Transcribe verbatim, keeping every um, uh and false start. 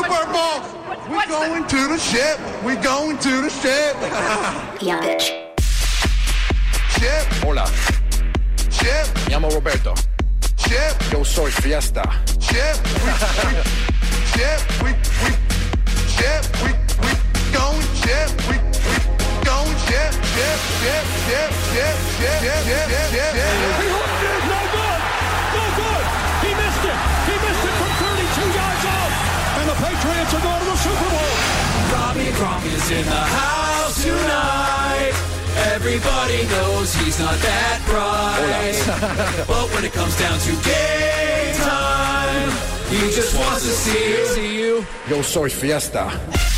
Super Bowl. We're going to the ship. We're going to the ship. Yeah, bitch. Ship. Hola, Ship. mi llamo Roberto. Ship. Yo soy Fiesta. Ship. We, we, ship. We, we, ship. We, we, going ship. We, we, going ship. Ship. Ship. Ship. Ship. Ship. Ship. Ship. Ship. Ship. He hooked it. No good. No good. He missed it. He missed it from thirty-two yards out. And the Patriots are going to the Super Bowl. Robbie Gronk is in the house tonight. Everybody knows he's not that bright. But when it comes down to game time, he just wants to see you. See you. Yo soy Fiesta.